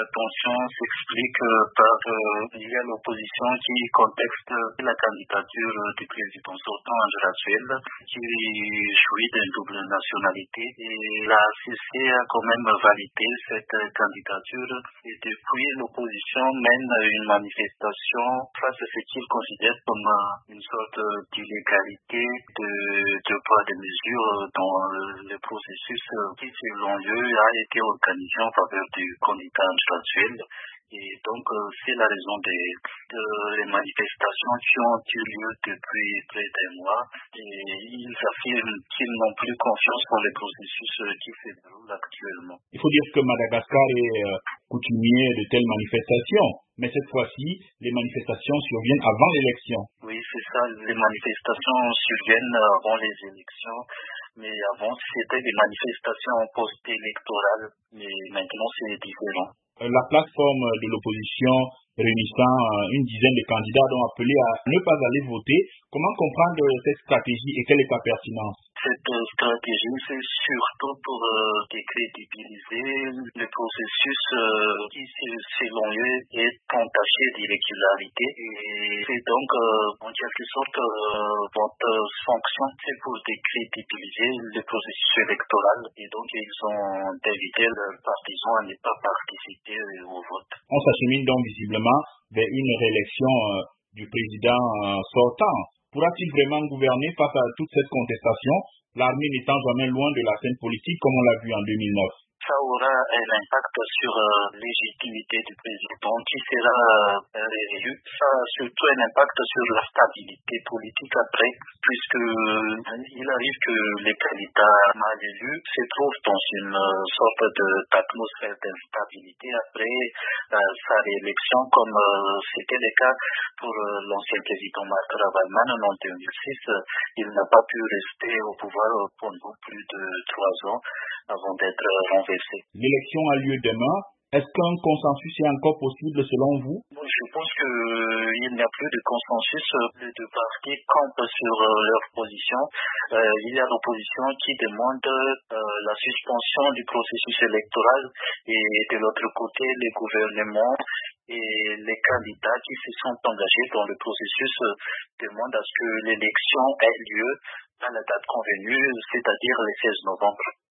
tension s'explique par il y a l'opposition qui conteste la candidature du président sortant Angela Rachel, qui jouit d'une double nationalité. Et la CC a quand même validé cette candidature. Et depuis, l'opposition mène une manifestation face à ce qu'il considère comme une sorte d'illégalité, de poids de mesure dans le processus qui, selon eux, a été organisé en faveur du candidat actuel. Et donc, c'est la raison des manifestations qui ont eu lieu depuis près d'un mois. Et ils affirment qu'ils n'ont plus confiance dans le processus qui se déroule actuellement. Il faut dire que Madagascar est coutumier de telles manifestations. Mais cette fois-ci, les manifestations surviennent avant l'élection. Oui, c'est ça. Les manifestations surviennent avant les élections. Mais avant, c'était des manifestations post-électorales. Mais maintenant, c'est différent. La plateforme de l'opposition réunissant une dizaine de candidats ont appelé à ne pas aller voter. Comment comprendre cette stratégie et quelle est sa pertinence? Cette stratégie, c'est surtout pour décrédibiliser le processus qui, selon eux, est entaché d'irrégularité. Et c'est donc, en quelque sorte, votre sanction, c'est pour décrédibiliser le processus électoral. Et donc, ils ont invité leurs partisans à ne pas participer au vote. On s'achemine donc visiblement vers une réélection du président sortant. Pourra-t-il vraiment gouverner face à toute cette contestation, l'armée n'étant jamais loin de la scène politique comme on l'a vu en 2009? Ça aura un impact sur la légitimité du président qui sera réélu. Ça a surtout un impact sur la stabilité politique après, puisque il arrive que les candidats mal élus se trouvent dans une sorte d'atmosphère d'instabilité après sa réélection, comme c'était le cas pour l'ancien président Marc Ravalman en 2006. Il n'a pas pu rester au pouvoir pendant plus de 3 ans avant d'être renversé. L'élection a lieu demain. Est-ce qu'un consensus est encore possible selon vous? Je pense qu'il n'y a plus de consensus. Les deux partis campent sur leur position. Il y a l'opposition qui demande la suspension du processus électoral et de l'autre côté, les gouvernements et les candidats qui se sont engagés dans le processus demandent à ce que l'élection ait lieu à la date convenue, c'est-à-dire le 16 novembre.